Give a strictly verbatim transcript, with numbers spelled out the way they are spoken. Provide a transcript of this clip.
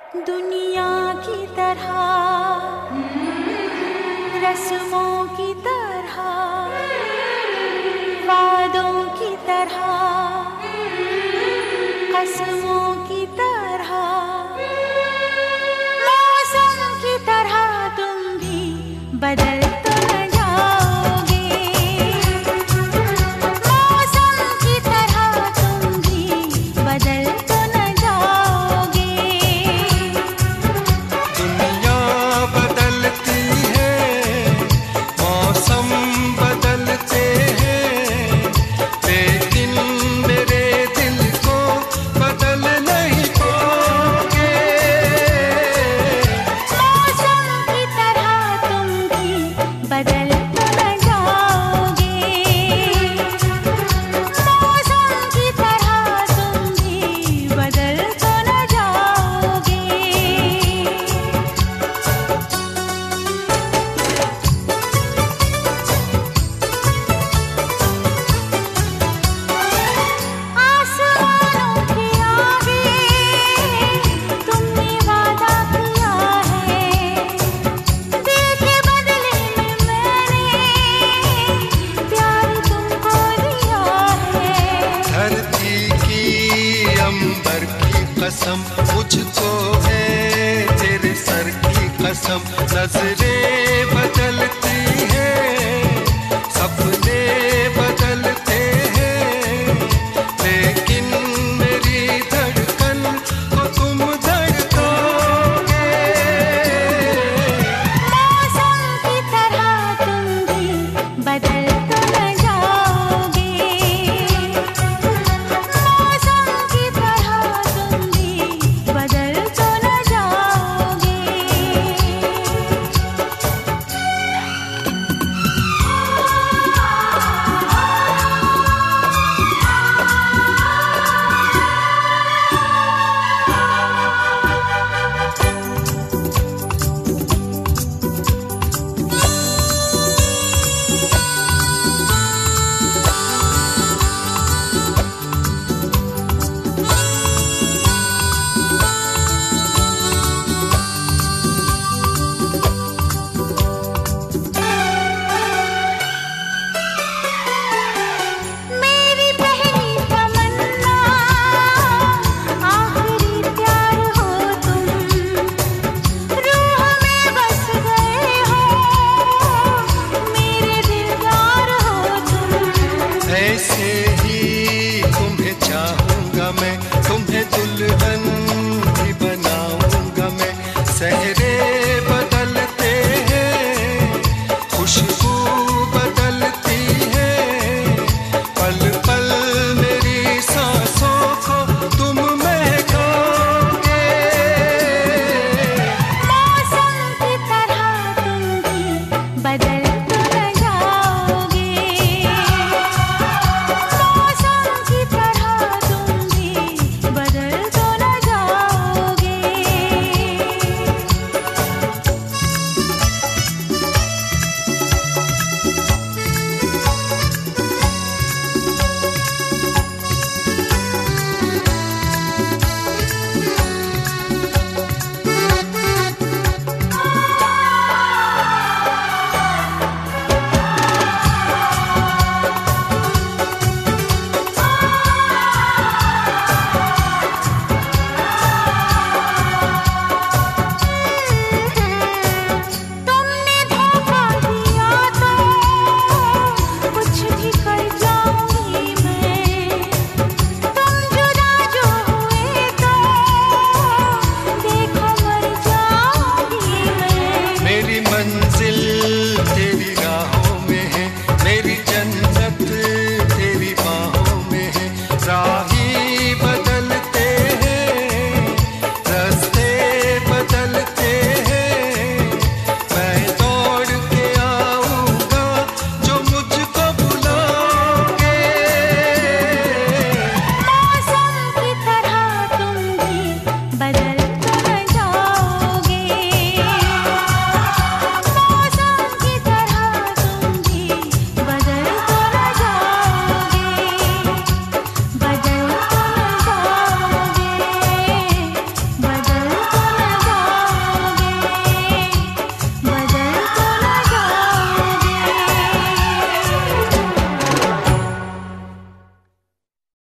दुनिया की तरह, रस्मों की तरह, वादों की तरह, कसमों की तरह, मौसम की तरह तुम भी बदल तो न जाओगे। मौसम की तरह तुम भी बदल तो न जाओगे। दुनिया बदलती है, मौसम बदलते हैं, लेकिन मेरे दिल को बदल नहीं पाओगे। मौसम की तरह तुम भी बदल तो न जाओगे। मौसम की तरह तुम भी बदल तो न जाओगे। आसमानों के आगे तुमने वादा किया है, दिल के बदले में मैंने प्यार तुमको दिया है। धरती की अंबर की कसम मुझको है, तेरे सर की कसम नजर